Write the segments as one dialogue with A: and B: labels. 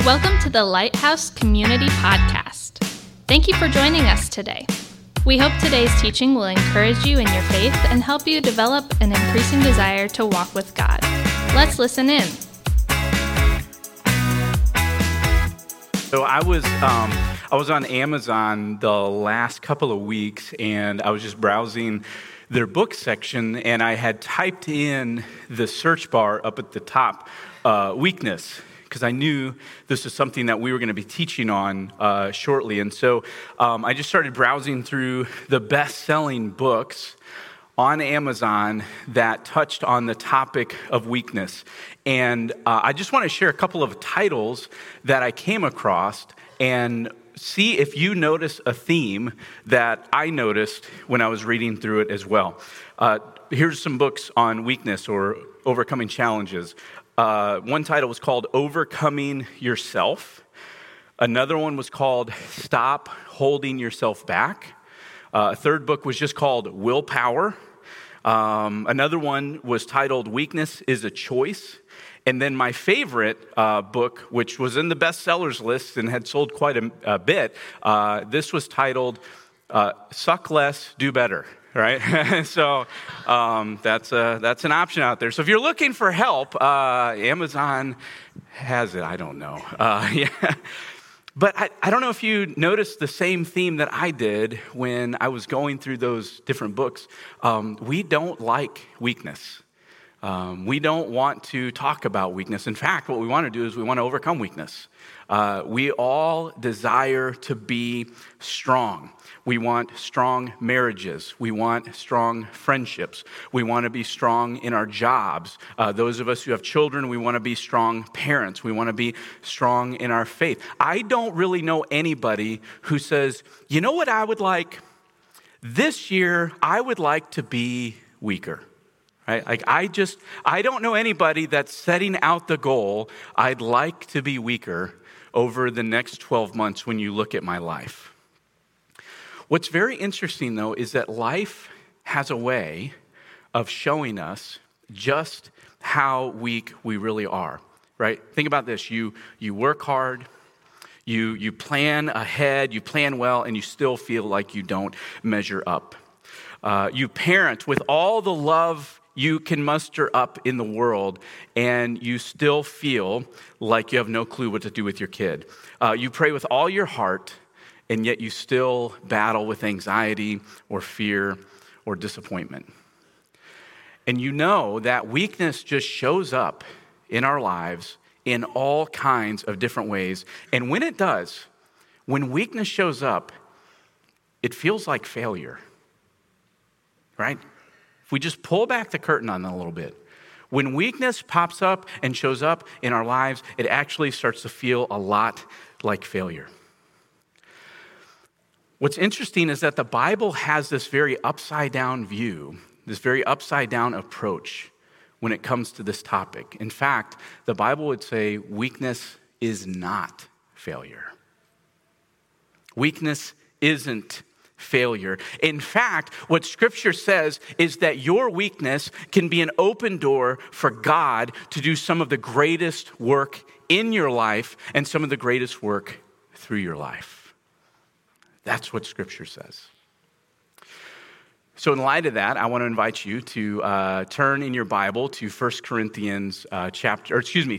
A: Welcome to the Lighthouse Community Podcast. Thank you for joining us today. We hope today's teaching will encourage you in your faith and help you develop an increasing desire to walk with God. Let's listen in.
B: So I was on Amazon the last couple of weeks, and I was just browsing their book section, and I had typed in the search bar up at the top, weakness, because I knew this is something that we were going to be teaching on shortly. And so I just started browsing through the best-selling books on Amazon that touched on the topic of weakness. And I just want to share a couple of titles that I came across and see if you notice a theme that I noticed when I was reading through it as well. Here's some books on weakness or overcoming challenges. One title was called Overcoming Yourself. Another one was called Stop Holding Yourself Back. A third book was just called Willpower. Another one was titled Weakness is a Choice. And then my favorite book, which was in the bestsellers list and had sold quite a bit, this was titled Suck Less, Do Better. Right? So that's an option out there. So if you're looking for help, Amazon has it. I don't know. Yeah. But I don't know if you noticed the same theme that I did when I was going through those different books. We don't like weakness. We don't want to talk about weakness. In fact, what we want to do is we want to overcome weakness. We all desire to be strong. We want strong marriages. We want strong friendships. We want to be strong in our jobs. Those of us who have children, we want to be strong parents. We want to be strong in our faith. I don't really know anybody who says, you know what I would like? This year, I would like to be weaker. Right? Like I don't know anybody that's setting out the goal, I'd like to be weaker over the next 12 months when you look at my life. What's very interesting, though, is that life has a way of showing us just how weak we really are, right? Think about this. You work hard, you plan ahead, you plan well, and you still feel like you don't measure up. You parent with all the love you can muster up in the world, and you still feel like you have no clue what to do with your kid. You pray with all your heart, and yet you still battle with anxiety or fear or disappointment. And you know that weakness just shows up in our lives in all kinds of different ways. And when it does, when weakness shows up, it feels like failure, right? If we just pull back the curtain on that a little bit, when weakness pops up and shows up in our lives, it actually starts to feel a lot like failure. What's interesting is that the Bible has this very upside down view, this very upside down approach when it comes to this topic. In fact, the Bible would say weakness is not failure. Weakness isn't failure. In fact, what Scripture says is that your weakness can be an open door for God to do some of the greatest work in your life and some of the greatest work through your life. That's what Scripture says. So in light of that, I want to invite you to turn in your Bible to 2 Corinthians chapter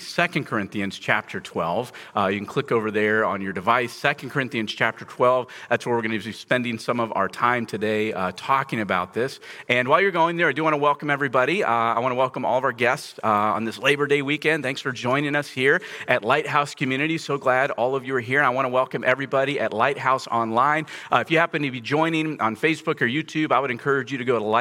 B: 12. You can click over there on your device, 2 Corinthians chapter 12. That's where we're going to be spending some of our time today talking about this. And while you're going there, I do want to welcome everybody. I want to welcome all of our guests on this Labor Day weekend. Thanks for joining us here at Lighthouse Community. So glad all of you are here. And I want to welcome everybody at Lighthouse Online. If you happen to be joining on Facebook or YouTube, I would encourage you to go to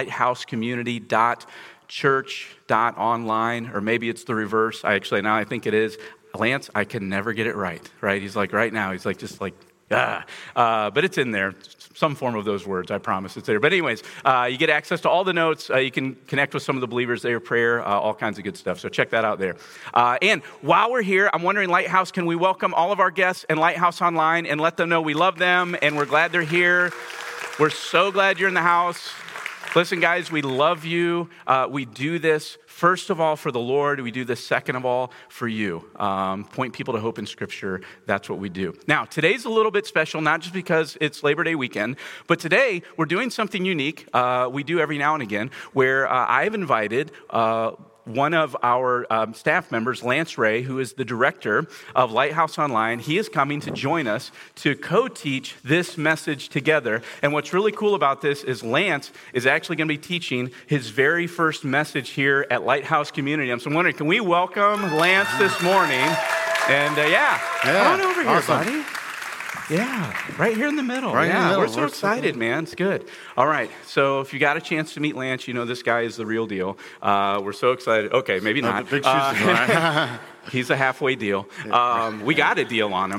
B: lighthousecommunity.church.online, or maybe it's the reverse. I think it is. Lance, I can never get it right? He's like, right now, he's like, just like, but it's in there. Some form of those words, I promise it's there. But anyways, you get access to all the notes. You can connect with some of the believers there, prayer, all kinds of good stuff. So check that out there. And while we're here, I'm wondering, Lighthouse, can we welcome all of our guests and Lighthouse Online and let them know we love them and we're glad they're here. We're so glad you're in the house. Listen, guys, we love you. We do this, first of all, for the Lord. We do this, second of all, for you. Point people to hope in Scripture. That's what we do. Now, today's a little bit special, not just because it's Labor Day weekend, but today we're doing something unique. We do every now and again, where I've invited one of our staff members, Lance Ray, who is the director of Lighthouse Online. He is coming to join us to co-teach this message together. And what's really cool about this is Lance is actually going to be teaching his very first message here at Lighthouse Community. So I'm wondering, can we welcome Lance this morning? And come on over here, buddy. Yeah, right here in the middle.
C: Right in the middle.
B: We're so excited, man. It's good. All right, so if you got a chance to meet Lance, you know this guy is the real deal. We're so excited. Okay, maybe not.
C: Big shoes to fill, right?
B: He's a halfway deal. We got a deal on him.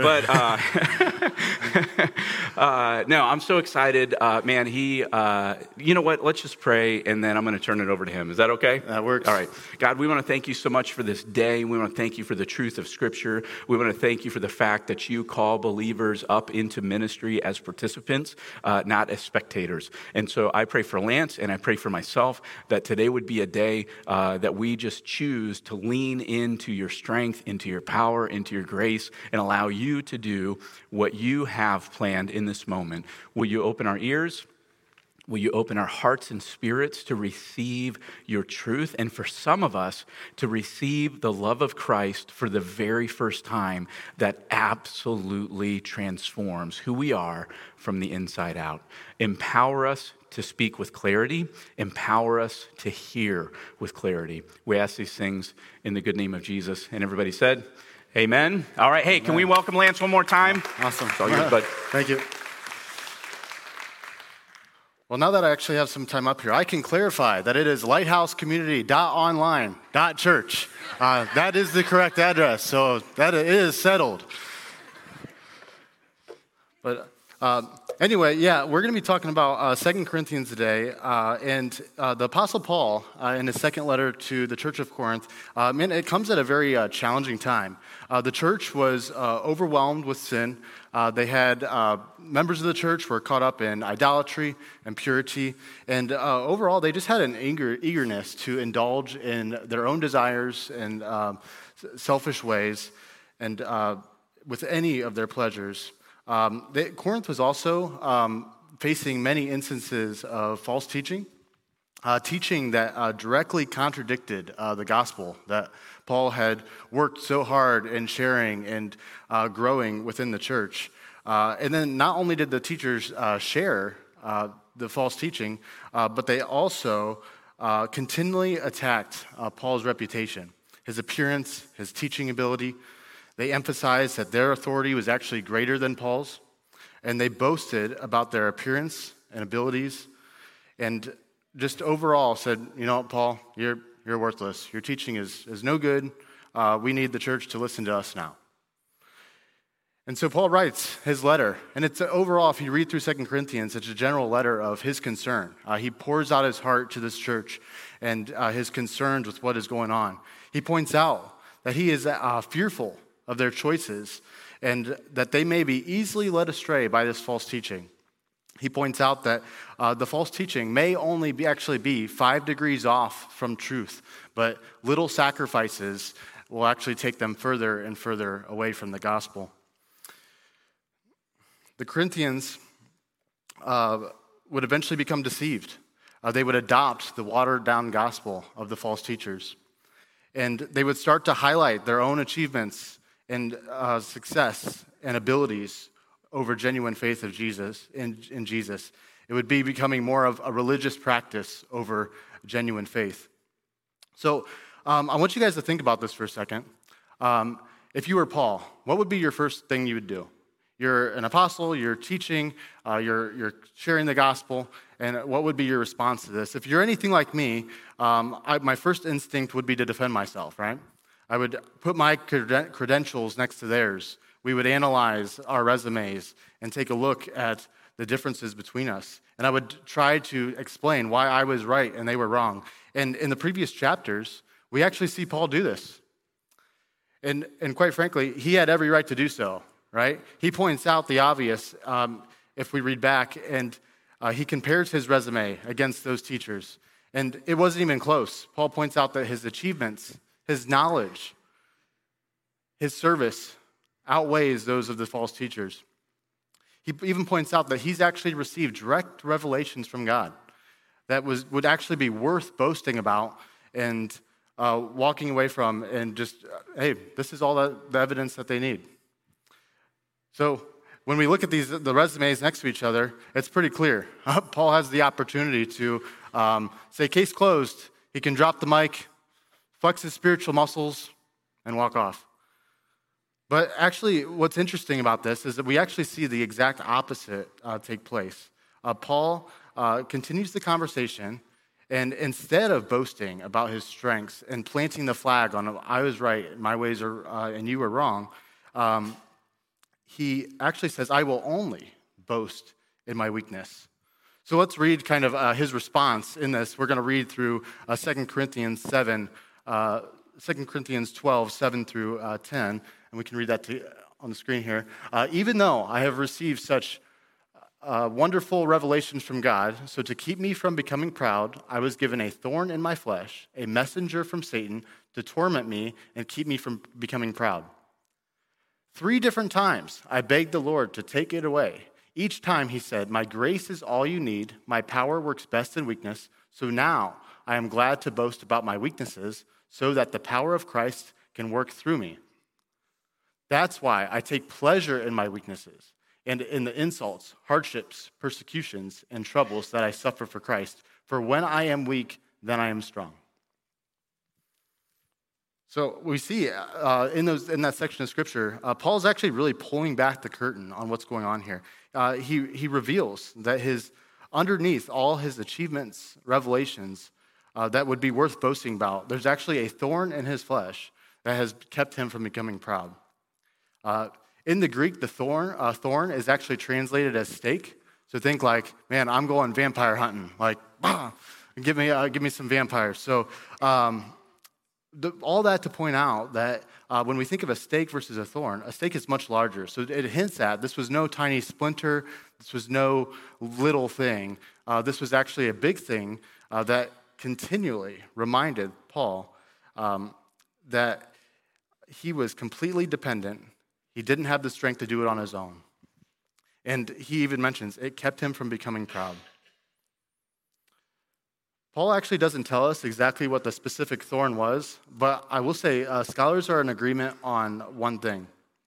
B: No, I'm so excited. Man, you know what? Let's just pray, and then I'm going to turn it over to him. Is that okay?
C: That works.
B: All right. God, we want to thank you so much for this day. We want to thank you for the truth of Scripture. We want to thank you for the fact that you call believers up into ministry as participants, not as spectators. And so I pray for Lance, and I pray for myself that today would be a day that we just choose to lean into your strength, into your power, into your grace, and allow you to do what you have planned in this moment. Will you open our ears? Will you open our hearts and spirits to receive your truth? And for some of us, to receive the love of Christ for the very first time that absolutely transforms who we are from the inside out. Empower us to speak with clarity. Empower us to hear with clarity. We ask these things in the good name of Jesus. And everybody said, amen. All right. Hey, can we welcome Lance one more time?
C: Awesome.
B: It's all yours, bud.
C: Thank you. Well, now that I actually have some time up here, I can clarify that it is lighthousecommunity.online.church. That is the correct address, so that it is settled. But anyway, we're going to be talking about 2 Corinthians today, and the Apostle Paul, in his second letter to the church of Corinth, it comes at a very challenging time. The church was overwhelmed with sin. They had members of the church were caught up in idolatry and purity, and overall, they just had an eagerness to indulge in their own desires and selfish ways, and with any of their pleasures. Corinth was also facing many instances of false teaching, teaching that directly contradicted the gospel that Paul had worked so hard in sharing and growing within the church. And then not only did the teachers share the false teaching, but they also continually attacked Paul's reputation, his appearance, his teaching ability. They emphasized that their authority was actually greater than Paul's, and they boasted about their appearance and abilities, and just overall said, you know what, Paul, you're worthless. Your teaching is no good. We need the church to listen to us now. And so Paul writes his letter, and it's overall, if you read through 2 Corinthians, it's a general letter of his concern. He pours out his heart to this church and his concerns with what is going on. He points out that he is fearful of their choices and that they may be easily led astray by this false teaching. He points out that the false teaching may only actually be 5 degrees off from truth, but little sacrifices will actually take them further and further away from the gospel. The Corinthians would eventually become deceived. They would adopt the watered-down gospel of the false teachers. And they would start to highlight their own achievements and success and abilities over genuine faith of Jesus in Jesus. It would be becoming more of a religious practice over genuine faith. So I want you guys to think about this for a second. If you were Paul, what would be your first thing you would do? You're an apostle, you're teaching, you're sharing the gospel, and what would be your response to this? If you're anything like me, my first instinct would be to defend myself, right? I would put my credentials next to theirs. We would analyze our resumes and take a look at the differences between us. And I would try to explain why I was right and they were wrong. And in the previous chapters, we actually see Paul do this. And quite frankly, he had every right to do so, right? He points out the obvious if we read back, and He compares his resume against those teachers, and it wasn't even close. Paul points out that his achievements, his knowledge, his service outweighs those of the false teachers. He even points out that he's actually received direct revelations from God that would actually be worth boasting about and walking away from, and just, hey, this is all the evidence that they need. So when we look at the resumes next to each other, it's pretty clear. Paul has the opportunity to say, case closed. He can drop the mic, flex his spiritual muscles, and walk off. But actually, what's interesting about this is that we actually see the exact opposite take place. Paul continues the conversation, and instead of boasting about his strengths and planting the flag on, I was right, my ways are, and you were wrong, he actually says, I will only boast in my weakness. So let's read kind of his response in this. We're going to read through 2 Corinthians 12, 7 through 10, and we can read that on the screen here. Even though I have received such wonderful revelations from God, so to keep me from becoming proud, I was given a thorn in my flesh, a messenger from Satan to torment me and keep me from becoming proud. 3 different times I begged the Lord to take it away. Each time he said, my grace is all you need, my power works best in weakness, so now I am glad to boast about my weaknesses so that the power of Christ can work through me. That's why I take pleasure in my weaknesses and in the insults, hardships, persecutions, and troubles that I suffer for Christ. For when I am weak, then I am strong. So we see in that section of Scripture, Paul's actually really pulling back the curtain on what's going on here. He reveals that underneath all his achievements, revelations, that would be worth boasting about, there's actually a thorn in his flesh that has kept him from becoming proud. In the Greek, the thorn is actually translated as stake. So think like, man, I'm going vampire hunting. Like, give me some vampires. So all that to point out that when we think of a stake versus a thorn, a stake is much larger. So it hints at this was no tiny splinter. This was no little thing. This was actually a big thing that continually reminded Paul that he was completely dependent. He didn't have the strength to do it on his own. And he even mentions it kept him from becoming proud. Paul actually doesn't tell us exactly what the specific thorn was, but I will say scholars are in agreement on one thing.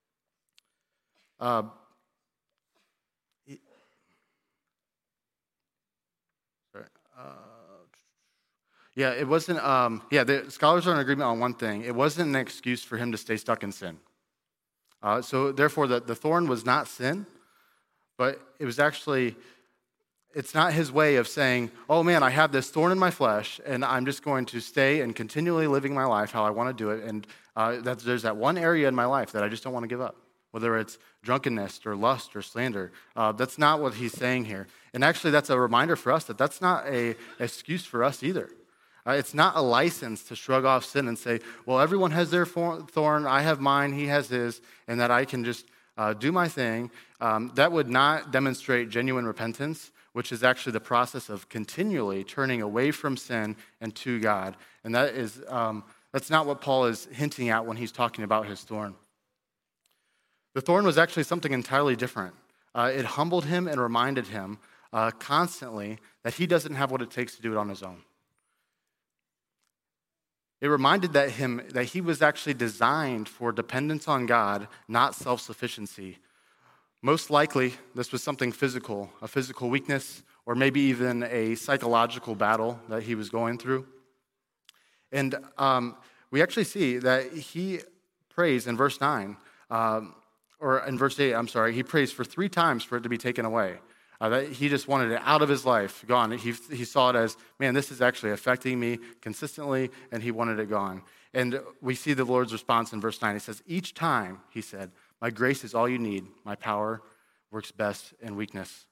C: It wasn't, the scholars are in agreement on one thing. It wasn't an excuse for him to stay stuck in sin. So therefore, the thorn was not sin, but it was actually, it's not his way of saying, oh man, I have this thorn in my flesh, and I'm just going to stay and continually living my life how I want to do it, and there's that one area in my life that I just don't want to give up, whether it's drunkenness or lust or slander. That's not what he's saying here. And actually, that's a reminder for us that that's not an excuse for us either. It's not a license to shrug off sin and say, well, everyone has their thorn, I have mine, he has his, and that I can just do my thing. That would not demonstrate genuine repentance, which is actually the process of continually turning away from sin and to God. And that is that's not what Paul is hinting at when he's talking about his thorn. The thorn was actually something entirely different. It humbled him and reminded him constantly that he doesn't have what it takes to do it on his own. It reminded him that he was actually designed for dependence on God, not self-sufficiency. Most likely, this was something physical, a physical weakness, or maybe even a psychological battle that he was going through. And we actually see that he prays in verse 9, or in verse 8, he prays for 3 times for it to be taken away. That he just wanted it out of his life, gone. He saw it as, man, this is actually affecting me consistently, and he wanted it gone. And we see the Lord's response in verse 9. He says, each time, he said, my grace is all you need. My power works best in weakness.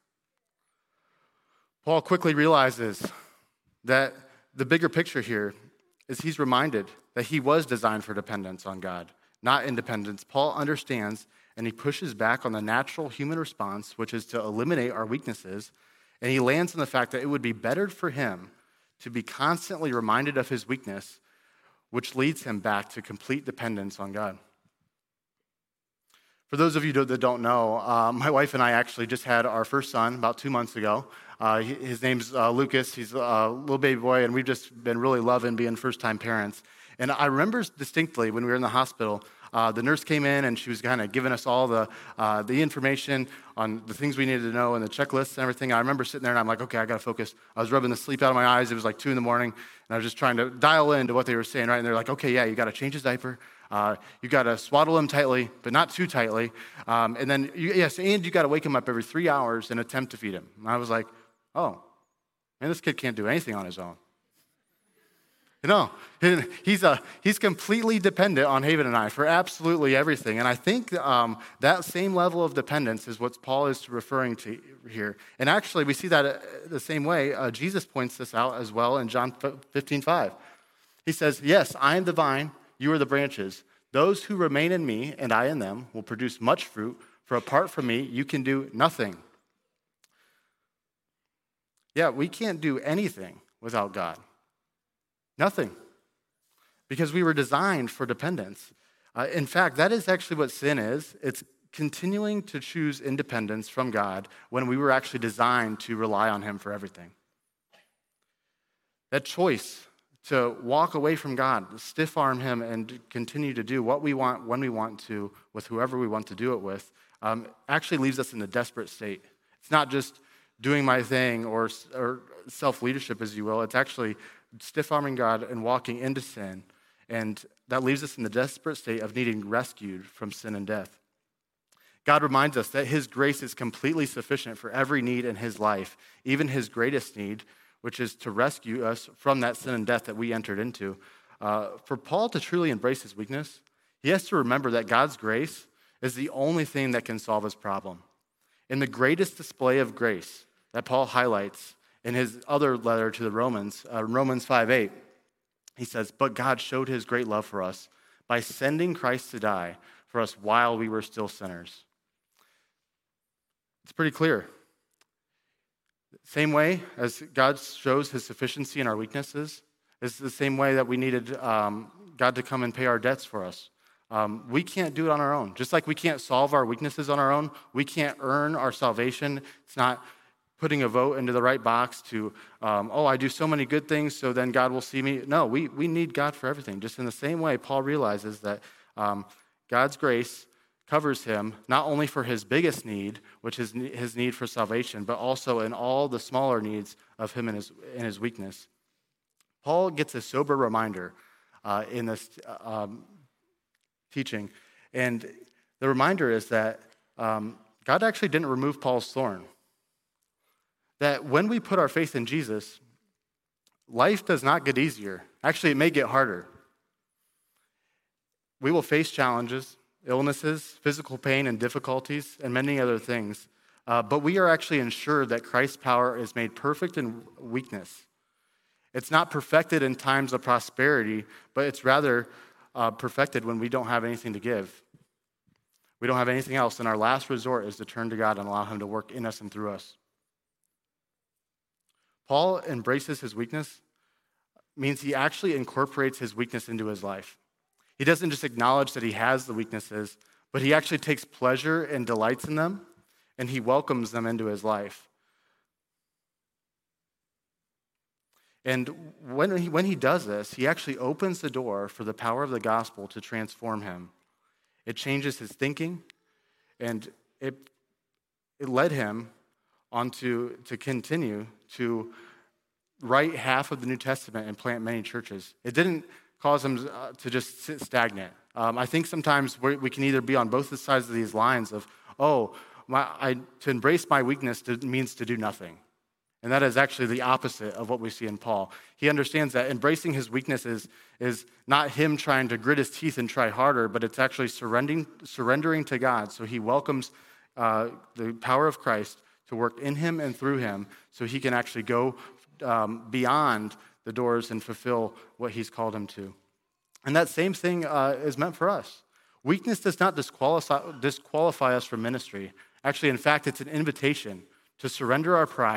C: Paul quickly realizes that the bigger picture here is he's reminded that he was designed for dependence on God, not independence. Paul understands, and he pushes back on the natural human response, which is to eliminate our weaknesses, And he lands on the fact that it would be better for him to be constantly reminded of his weakness, which leads him back to complete dependence on God. For those of you that don't know, my wife and I actually just had our first son about 2 months ago. His name's Lucas. He's a little baby boy, and we've just been really loving being first-time parents. And I remember distinctly when we were in the hospital, the nurse came in and she was kind of giving us all the information on the things we needed to know and the checklists and everything. I remember sitting there and I'm like, okay, I got to focus. I was rubbing the sleep out of my eyes. It was like 2 a.m. and I was just trying to dial into what they were saying, right? And they're like, okay, yeah, you got to change his diaper. You got to swaddle him tightly, but not too tightly. And then, and you got to wake him up every 3 hours and attempt to feed him. And I was like, oh, man, this kid can't do anything on his own. You know, he's completely dependent on Haven and I for absolutely everything. And I think that same level of dependence is what Paul is referring to here. And actually, we see that the same way. Jesus points this out as well in John 15:5. He says, yes, I am the vine, you are the branches. Those who remain in me and I in them will produce much fruit, for apart from me, you can do nothing. Yeah, we can't do anything without God. Nothing. Because we were designed for dependence. In fact, that is actually what sin is. It's continuing to choose independence from God when we were actually designed to rely on him for everything. That choice to walk away from God, stiff-arm him, and continue to do what we want, when we want to, with whoever we want to do it with, actually leaves us in a desperate state. It's not just doing my thing or self-leadership, as you will. It's actually stiff-arming God and walking into sin. And that leaves us in the desperate state of needing rescued from sin and death. God reminds us that his grace is completely sufficient for every need in his life, even his greatest need, which is to rescue us from that sin and death that we entered into. For Paul to truly embrace his weakness, he has to remember that God's grace is the only thing that can solve his problem. In the greatest display of grace that Paul highlights in his other letter to the Romans, Romans 5:8, he says, but God showed his great love for us by sending Christ to die for us while we were still sinners. It's pretty clear. Same way as God shows his sufficiency in our weaknesses, is the same way that we needed God to come and pay our debts for us. We can't do it on our own. Just like we can't solve our weaknesses on our own, we can't earn our salvation. It's not putting a vote into the right box to, I do so many good things, so then God will see me. No, we need God for everything. Just in the same way, Paul realizes that God's grace covers him not only for his biggest need, which is his need for salvation, but also in all the smaller needs of him in his weakness. Paul gets a sober reminder in this teaching, and the reminder is that God actually didn't remove Paul's thorn. That when we put our faith in Jesus, life does not get easier. Actually, it may get harder. We will face challenges, illnesses, physical pain and difficulties, and many other things. But we are actually ensured that Christ's power is made perfect in weakness. It's not perfected in times of prosperity, but it's rather perfected when we don't have anything to give. We don't have anything else, and our last resort is to turn to God and allow him to work in us and through us. Paul embraces his weakness, means he actually incorporates his weakness into his life. He doesn't just acknowledge that he has the weaknesses, but he actually takes pleasure and delights in them, and he welcomes them into his life. And when he does this, he actually opens the door for the power of the gospel to transform him. It changes his thinking, and it led him to continue to write half of the New Testament and plant many churches. It didn't cause him to just sit stagnant. I think sometimes we can either be on both sides of these lines of, to embrace my weakness means to do nothing. And that is actually the opposite of what we see in Paul. He understands that embracing his weaknesses is not him trying to grit his teeth and try harder, but it's actually surrendering to God. So he welcomes the power of Christ to work in him and through him so he can actually go beyond the doors and fulfill what he's called him to. And that same thing is meant for us. Weakness does not disqualify us from ministry. Actually, in fact, it's an invitation to surrender our pride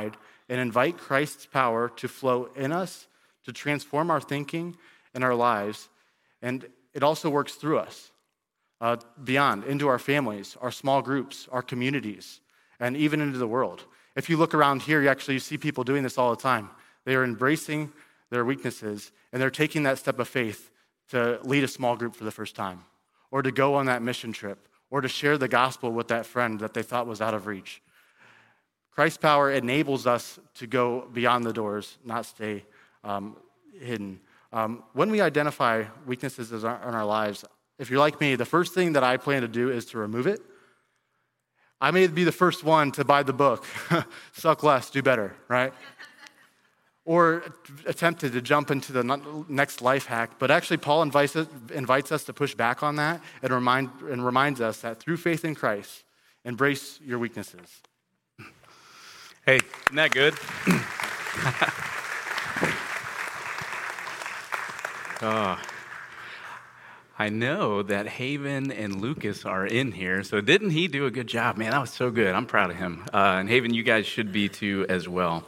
C: and invite Christ's power to flow in us, to transform our thinking and our lives. And it also works through us, beyond, into our families, our small groups, our communities, and even into the world. If you look around here, you see people doing this all the time. They are embracing their weaknesses, and they're taking that step of faith to lead a small group for the first time, or to go on that mission trip, or to share the gospel with that friend that they thought was out of reach. Christ's power enables us to go beyond the doors, not stay hidden. When we identify weaknesses in our lives, if you're like me, the first thing that I plan to do is to remove it. I may be the first one to buy the book, Suck Less, Do Better, right? Or attempted to jump into the next life hack. But actually, Paul invites us to push back on that and reminds us that through faith in Christ, embrace your weaknesses.
B: Hey, isn't that good? I know that Haven and Lucas are in here, so didn't he do a good job? Man, that was so good. I'm proud of him. And Haven, you guys should be too as well.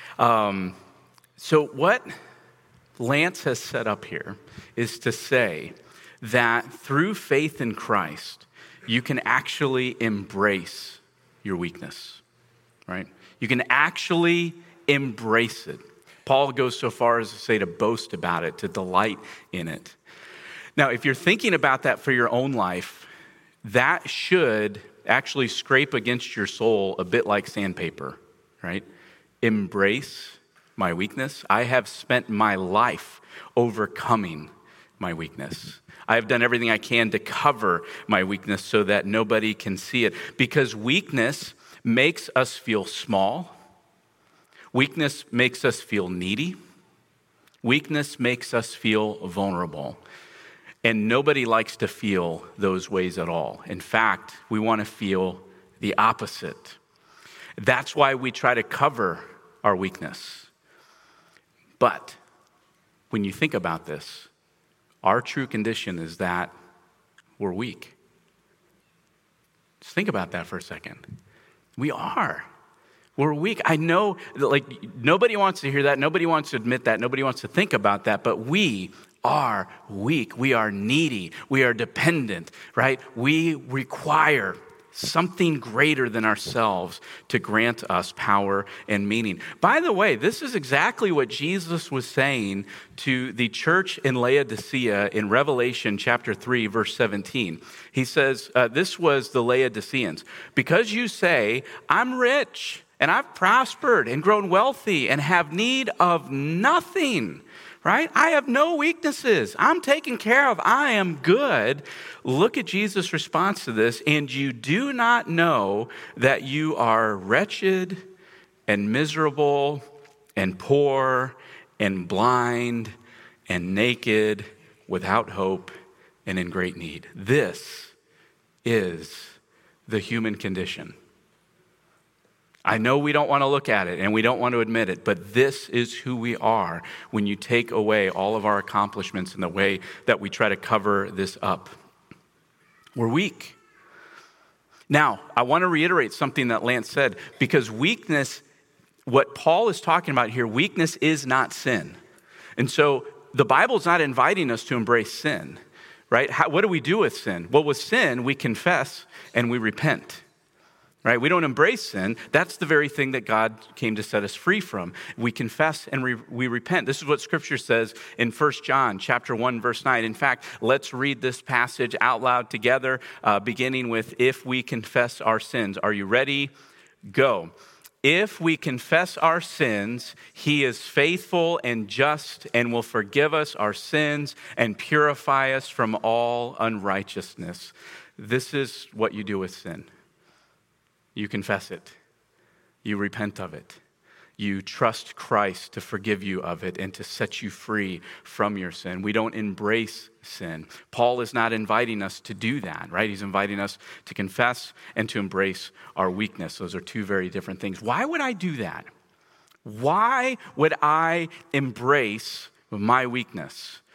B: So what Lance has set up here is to say that through faith in Christ, you can actually embrace your weakness, right? You can actually embrace it. Paul goes so far as to say to boast about it, to delight in it. Now, if you're thinking about that for your own life, that should actually scrape against your soul a bit like sandpaper, right? Embrace my weakness. I have spent my life overcoming my weakness. I have done everything I can to cover my weakness so that nobody can see it. Because weakness makes us feel small. Weakness makes us feel needy. Weakness makes us feel vulnerable. And nobody likes to feel those ways at all. In fact, we want to feel the opposite. That's why we try to cover our weakness. But when you think about this, our true condition is that we're weak. Just think about that for a second. We are. We're weak. I know that nobody wants to hear that. Nobody wants to admit that. Nobody wants to think about that. But we are weak. We are needy. We are dependent, right? We require something greater than ourselves to grant us power and meaning. By the way, this is exactly what Jesus was saying to the church in Laodicea in Revelation chapter 3, verse 17. He says, this was the Laodiceans. Because you say, I'm rich and I've prospered and grown wealthy and have need of nothing, right? I have no weaknesses. I'm taken care of. I am good. Look at Jesus' response to this. And you do not know that you are wretched and miserable and poor and blind and naked, without hope and in great need. This is the human condition. I know we don't want to look at it and we don't want to admit it, but this is who we are when you take away all of our accomplishments in the way that we try to cover this up. We're weak. Now, I want to reiterate something that Lance said, because weakness, what Paul is talking about here, weakness is not sin. And so the Bible's not inviting us to embrace sin, right? What do we do with sin? Well, with sin, we confess and we repent. Right? We don't embrace sin. That's the very thing that God came to set us free from. We confess and we repent. This is what Scripture says in 1 John chapter 1, verse 9. In fact, let's read this passage out loud together, beginning with, if we confess our sins. Are you ready? Go. If we confess our sins, he is faithful and just and will forgive us our sins and purify us from all unrighteousness. This is what you do with sin. You confess it. You repent of it. You trust Christ to forgive you of it and to set you free from your sin. We don't embrace sin. Paul is not inviting us to do that, right? He's inviting us to confess and to embrace our weakness. Those are two very different things. Why would I do that? Why would I embrace my weakness?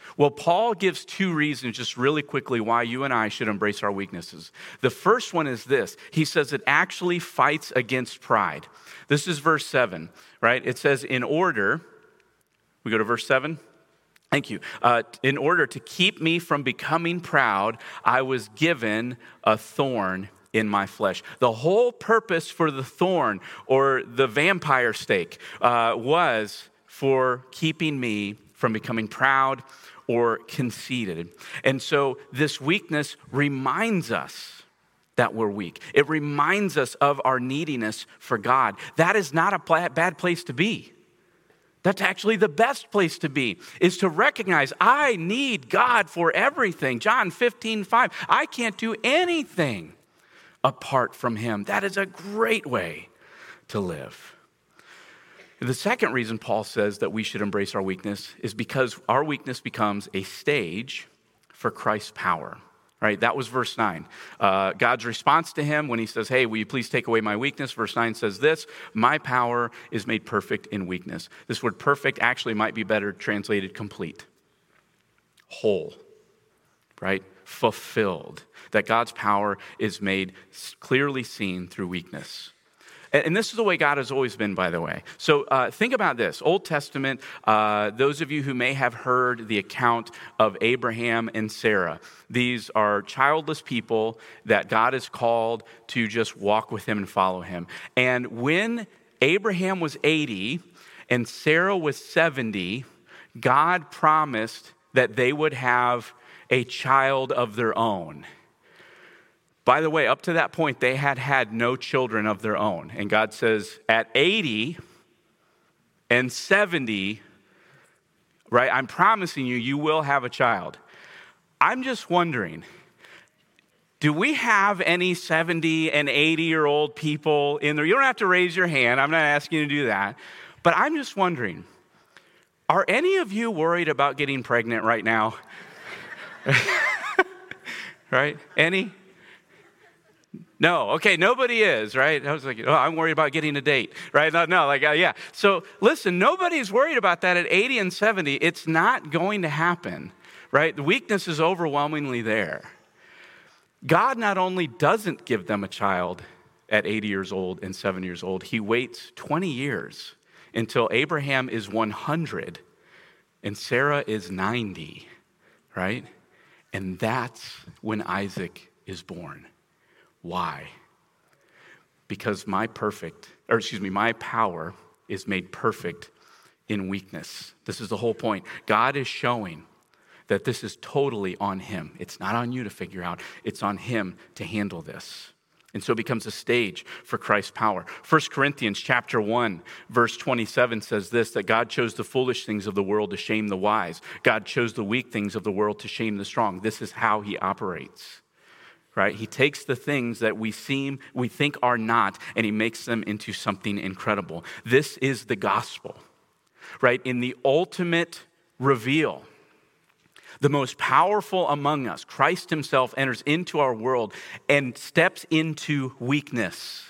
B: Well, Paul gives two reasons just really quickly why you and I should embrace our weaknesses. The first one is this. He says it actually fights against pride. This is verse 7, right? It says, in order, we go to verse 7. Thank you. In order to keep me from becoming proud, I was given a thorn in my flesh. The whole purpose for the thorn or the vampire stake was for keeping me from becoming proud or conceited. And so this weakness reminds us that we're weak. It reminds us of our neediness for God. That is not a bad place to be. That's actually the best place to be, is to recognize I need God for everything. John 15:5, I can't do anything apart from him. That is a great way to live. The second reason Paul says that we should embrace our weakness is because our weakness becomes a stage for Christ's power. Right? That was verse 9. God's response to him when he says, hey, will you please take away my weakness? Verse 9 says this, my power is made perfect in weakness. This word perfect actually might be better translated complete, whole, right? Fulfilled. That God's power is made clearly seen through weakness. And this is the way God has always been, by the way. So think about this. Old Testament, those of you who may have heard the account of Abraham and Sarah. These are childless people that God has called to just walk with him and follow him. And when Abraham was 80 and Sarah was 70, God promised that they would have a child of their own. By the way, up to that point, they had had no children of their own. And God says, at 80 and 70, right, I'm promising you, you will have a child. I'm just wondering, do we have any 70 and 80-year-old people in there? You don't have to raise your hand. I'm not asking you to do that. But I'm just wondering, are any of you worried about getting pregnant right now? Right? Any? No, okay, nobody is, right? I was like, I'm worried about getting a date, right? Yeah. So listen, nobody's worried about that at 80 and 70. It's not going to happen, right? The weakness is overwhelmingly there. God not only doesn't give them a child at 80 years old and 70 years old, he waits 20 years until Abraham is 100 and Sarah is 90, right? And that's when Isaac is born. Why? Because my power is made perfect in weakness. This is the whole point. God is showing that this is totally on him. It's not on you to figure out. It's on him to handle this. And so it becomes a stage for Christ's power. 1 Corinthians chapter 1, verse 27 says this, that God chose the foolish things of the world to shame the wise. God chose the weak things of the world to shame the strong. This is how he operates. Right? He takes the things that we think are not, and he makes them into something incredible. This is the gospel, right? In the ultimate reveal, the most powerful among us, Christ himself enters into our world and steps into weakness.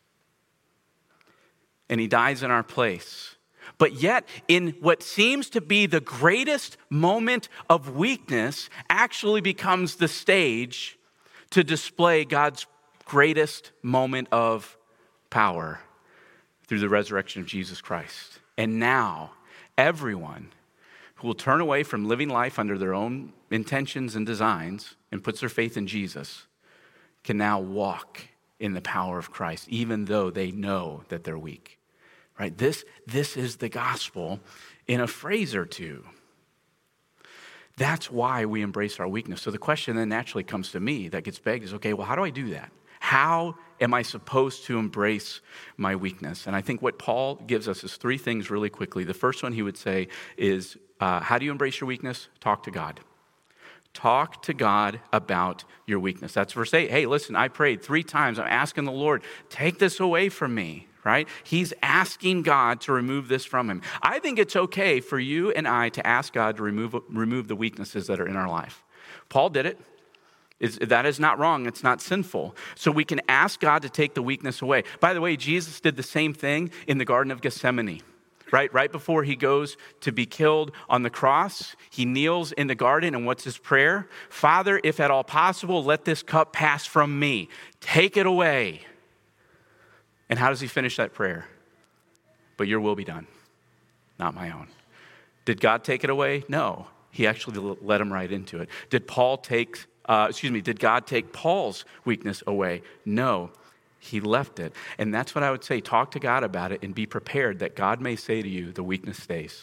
B: And he dies in our place. But yet, in what seems to be the greatest moment of weakness, actually becomes the stage to display God's greatest moment of power through the resurrection of Jesus Christ. And now, everyone who will turn away from living life under their own intentions and designs and puts their faith in Jesus can now walk in the power of Christ, even though they know that they're weak. Right? This is the gospel in a phrase or two. That's why we embrace our weakness. So the question then naturally comes to me that gets begged is, okay, well, how do I do that? How am I supposed to embrace my weakness? And I think what Paul gives us is three things really quickly. The first one he would say is, how do you embrace your weakness? Talk to God. Talk to God about your weakness. That's verse 8. Hey, listen, I prayed 3 times. I'm asking the Lord, take this away from me. Right? He's asking God to remove this from him. I think it's okay for you and I to ask God to remove the weaknesses that are in our life. Paul did it. That is not wrong. It's not sinful. So we can ask God to take the weakness away. By the way, Jesus did the same thing in the Garden of Gethsemane. Right before he goes to be killed on the cross, he kneels in the garden, and what's his prayer? Father, if at all possible, let this cup pass from me. Take it away. And how does he finish that prayer? But your will be done, not my own. Did God take it away? No. He actually led him right into it. Did God take Paul's weakness away? No. He left it. And that's what I would say. Talk to God about it and be prepared that God may say to you, the weakness stays.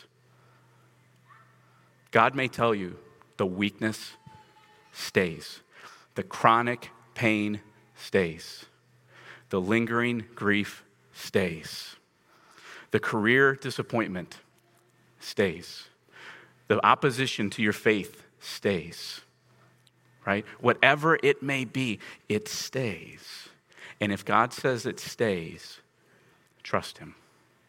B: God may tell you, the weakness stays. The chronic pain stays. The lingering grief stays. The career disappointment stays. The opposition to your faith stays. Right? Whatever it may be, it stays. And if God says it stays, trust him.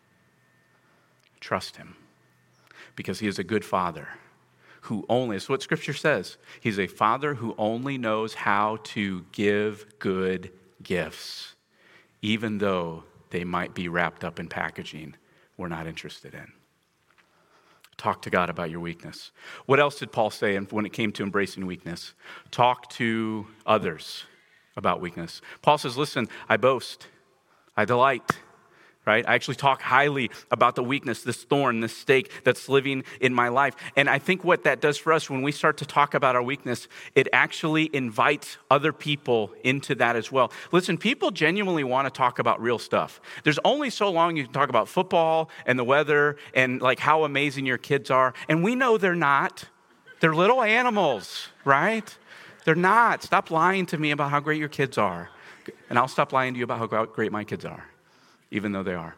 B: Trust him. Because he is a good father who only, it's what Scripture says, he's a father who only knows how to give good gifts, even though they might be wrapped up in packaging we're not interested in. Talk to God about your weakness. What else did Paul say when it came to embracing weakness? Talk to others about weakness. Paul says, listen, I boast, I delight, right? I actually talk highly about the weakness, this thorn, this stake that's living in my life. And I think what that does for us when we start to talk about our weakness, it actually invites other people into that as well. Listen, people genuinely want to talk about real stuff. There's only so long you can talk about football and the weather and like how amazing your kids are. And we know they're not. They're little animals, right? They're not. Stop lying to me about how great your kids are. And I'll stop lying to you about how great my kids are, even though they are.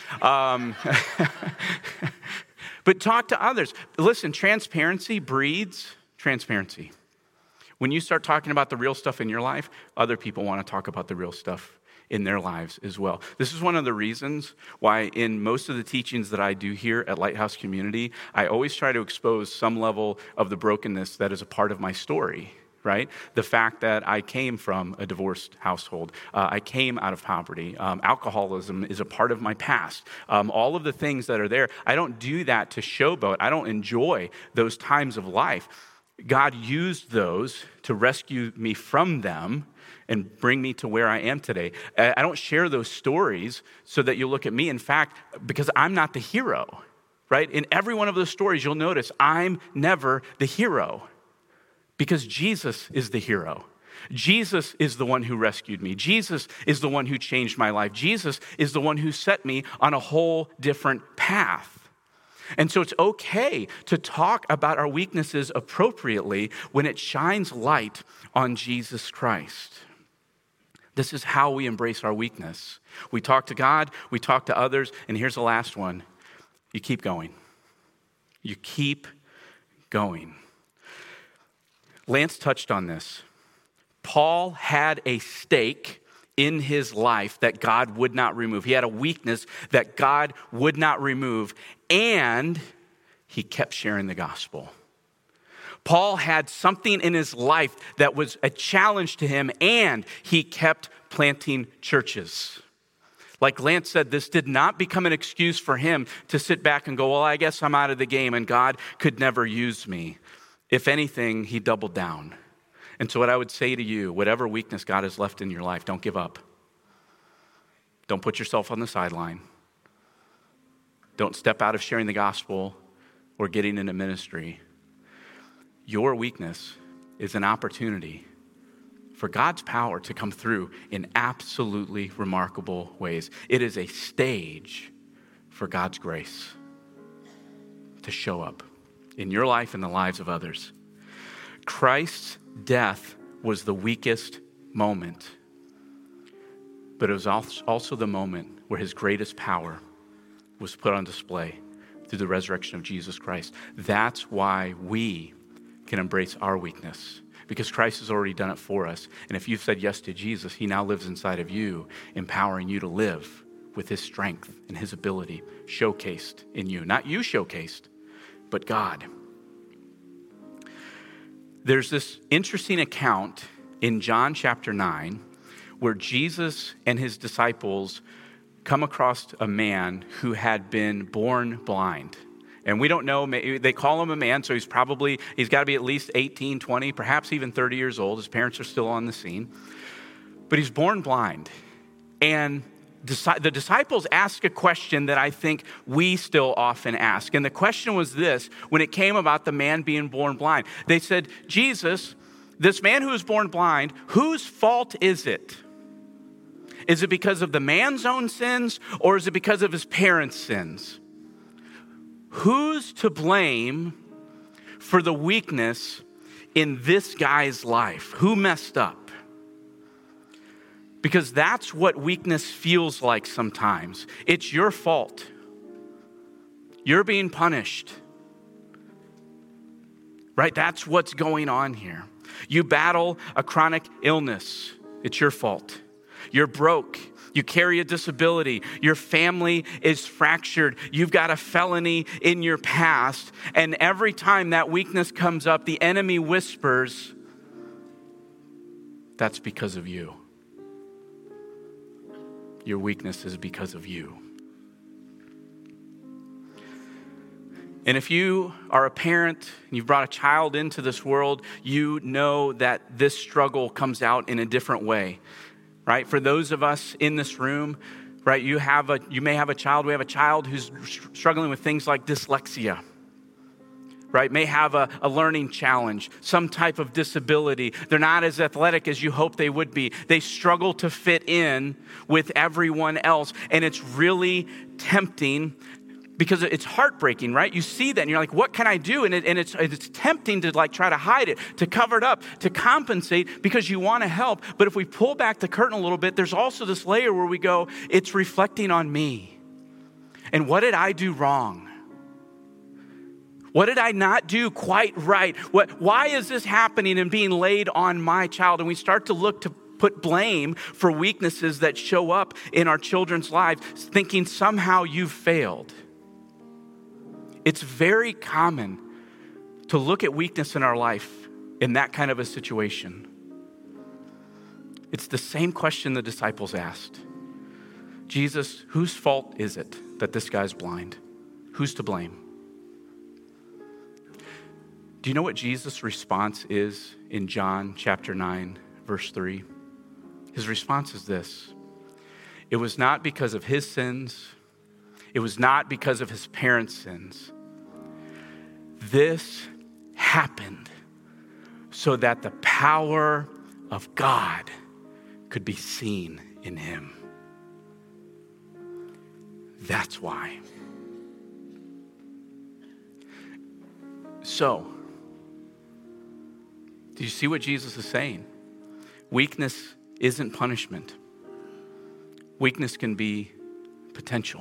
B: But talk to others. Listen, transparency breeds transparency. When you start talking about the real stuff in your life, other people want to talk about the real stuff in their lives as well. This is one of the reasons why in most of the teachings that I do here at Lighthouse Community, I always try to expose some level of the brokenness that is a part of my story. Right? The fact that I came from a divorced household. I came out of poverty. Alcoholism is a part of my past. All of the things that are there, I don't do that to showboat. I don't enjoy those times of life. God used those to rescue me from them and bring me to where I am today. I don't share those stories so that you look at me. In fact, because I'm not the hero, right? In every one of those stories, you'll notice I'm never the hero. Because Jesus is the hero. Jesus is the one who rescued me. Jesus is the one who changed my life. Jesus is the one who set me on a whole different path. And so it's okay to talk about our weaknesses appropriately when it shines light on Jesus Christ. This is how we embrace our weakness. We talk to God, we talk to others, and here's the last one. You keep going. You keep going. Lance touched on this. Paul had a stake in his life that God would not remove. He had a weakness that God would not remove, and he kept sharing the gospel. Paul had something in his life that was a challenge to him, and he kept planting churches. Like Lance said, this did not become an excuse for him to sit back and go, well, I guess I'm out of the game and God could never use me. If anything, he doubled down. And so what I would say to you, whatever weakness God has left in your life, don't give up. Don't put yourself on the sideline. Don't step out of sharing the gospel or getting into ministry. Your weakness is an opportunity for God's power to come through in absolutely remarkable ways. It is a stage for God's grace to show up in your life and the lives of others. Christ's death was the weakest moment, but it was also the moment where his greatest power was put on display through the resurrection of Jesus Christ. That's why we can embrace our weakness, because Christ has already done it for us. And if you've said yes to Jesus, he now lives inside of you, empowering you to live with his strength and his ability showcased in you. Not you showcased, but God. There's this interesting account in John chapter 9 where Jesus and his disciples come across a man who had been born blind. And we don't know, they call him a man, so he's got to be at least 18, 20, perhaps even 30 years old. His parents are still on the scene. But he's born blind. And the disciples ask a question that I think we still often ask. And the question was this, when it came about the man being born blind. They said, Jesus, this man who is born blind, whose fault is it? Is it because of the man's own sins, or is it because of his parents' sins? Who's to blame for the weakness in this guy's life? Who messed up? Because that's what weakness feels like sometimes. It's your fault. You're being punished. Right? That's what's going on here. You battle a chronic illness. It's your fault. You're broke. You carry a disability. Your family is fractured. You've got a felony in your past. And every time that weakness comes up, the enemy whispers, that's because of you. Your weakness is because of you. And if you are a parent and you've brought a child into this world, you know that this struggle comes out in a different way. Right? For those of us in this room, right, you may have a child. We have a child who's struggling with things like dyslexia, right? May have a learning challenge, some type of disability. They're not as athletic as you hope they would be. They struggle to fit in with everyone else. And it's really tempting because it's heartbreaking, right? You see that and you're like, what can I do? And it's tempting to like try to hide it, to cover it up, to compensate because you want to help. But if we pull back the curtain a little bit, there's also this layer where we go, it's reflecting on me. And what did I do wrong? What did I not do quite right? Why is this happening and being laid on my child? And we start to look to put blame for weaknesses that show up in our children's lives, thinking somehow you've failed. It's very common to look at weakness in our life in that kind of a situation. It's the same question the disciples asked. Jesus, whose fault is it that this guy's blind? Who's to blame? Do you know what Jesus' response is in John chapter 9, verse 3? His response is this. It was not because of his sins. It was not because of his parents' sins. This happened so that the power of God could be seen in him. That's why. So, do you see what Jesus is saying? Weakness isn't punishment. Weakness can be potential.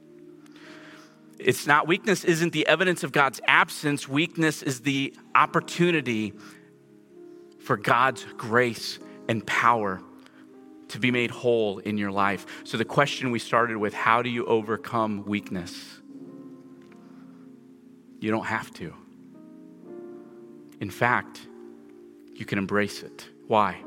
B: Weakness isn't the evidence of God's absence. Weakness is the opportunity for God's grace and power to be made whole in your life. So the question we started with, how do you overcome weakness? You don't have to. In fact, you can embrace it. Why?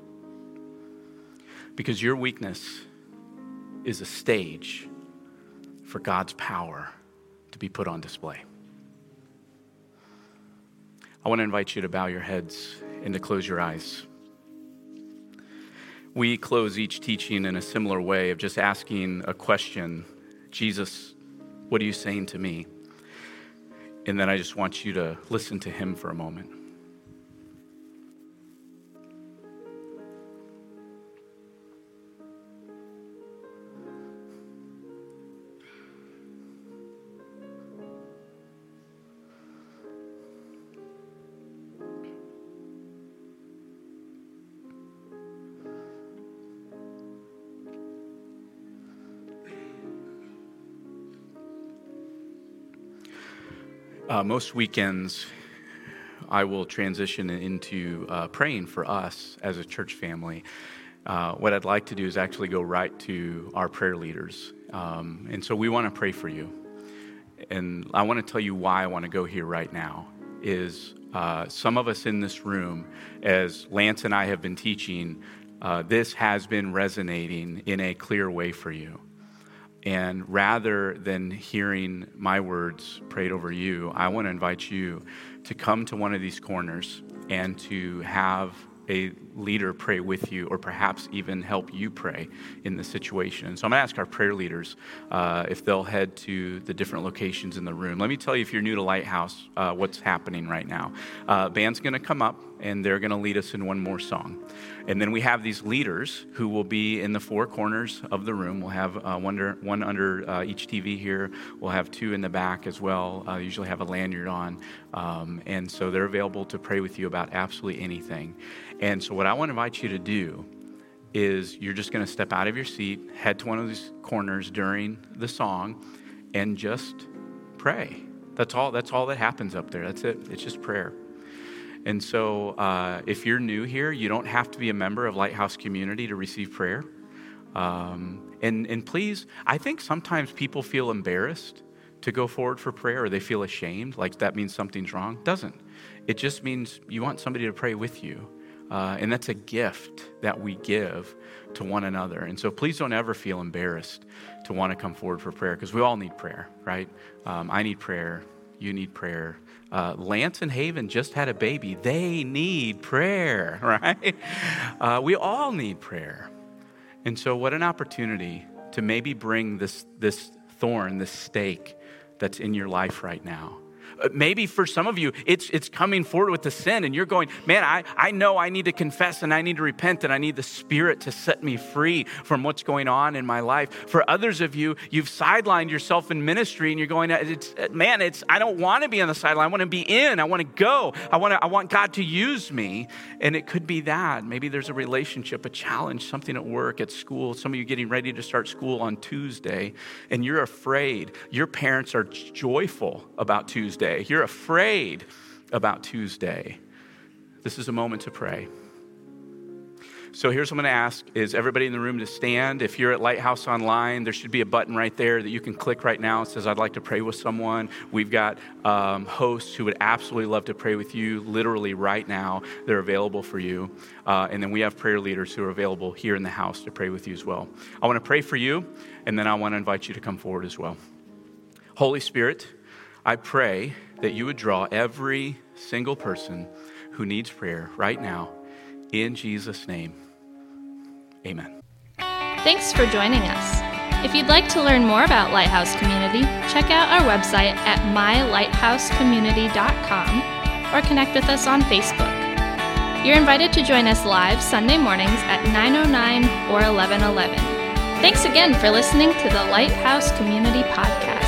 B: Because your weakness is a stage for God's power to be put on display. I want to invite you to bow your heads and to close your eyes. We close each teaching in a similar way of just asking a question. Jesus, what are you saying to me? And then I just want you to listen to him for a moment. Most weekends, I will transition into praying for us as a church family. What I'd like to do is actually go right to our prayer leaders. And so we want to pray for you. And I want to tell you why I want to go here right now is some of us in this room, as Lance and I have been teaching, this has been resonating in a clear way for you. And rather than hearing my words prayed over you, I want to invite you to come to one of these corners and to have a leader pray with you, or perhaps even help you pray in the situation. And so I'm going to ask our prayer leaders if they'll head to the different locations in the room. Let me tell you, if you're new to Lighthouse, what's happening right now. Band's going to come up, and they're going to lead us in one more song. And then we have these leaders who will be in the four corners of the room. We'll have one under each TV here. We'll have two in the back as well. Usually have a lanyard on. And so they're available to pray with you about absolutely anything. And so what I want to invite you to do is you're just going to step out of your seat, head to one of these corners during the song, and just pray. That's all that happens up there. That's it. It's just prayer. And so if you're new here, you don't have to be a member of Lighthouse Community to receive prayer. And please, I think sometimes people feel embarrassed to go forward for prayer, or they feel ashamed, like that means something's wrong. Doesn't. It just means you want somebody to pray with you. And that's a gift that we give to one another. And so please don't ever feel embarrassed to want to come forward for prayer, because we all need prayer, right? I need prayer. You need prayer. Lance and Haven just had a baby. They need prayer, right? We all need prayer. And so what an opportunity to maybe bring this thorn, this stake that's in your life right now. Maybe for some of you, it's coming forward with the sin, and you're going, man, I know I need to confess, and I need to repent, and I need the Spirit to set me free from what's going on in my life. For others of you, you've sidelined yourself in ministry, and you're going, I don't want to be on the sideline. I want to be in. I want to go. I want God to use me. And it could be that. Maybe there's a relationship, a challenge, something at work, at school. Some of you getting ready to start school on Tuesday, and you're afraid. Your parents are joyful about Tuesday. You're afraid about Tuesday. This is a moment to pray. So here's what I'm going to ask is everybody in the room to stand. If you're at Lighthouse Online, there should be a button right there that you can click right now. It says, I'd like to pray with someone. We've got hosts who would absolutely love to pray with you literally right now. They're available for you. And then we have prayer leaders who are available here in the house to pray with you as well. I want to pray for you, and then I want to invite you to come forward as well. Holy Spirit, I pray that you would draw every single person who needs prayer right now in Jesus' name. Amen.
A: Thanks for joining us. If you'd like to learn more about Lighthouse Community, check out our website at mylighthousecommunity.com or connect with us on Facebook. You're invited to join us live Sunday mornings at 9:09 or 11:11. Thanks again for listening to the Lighthouse Community Podcast.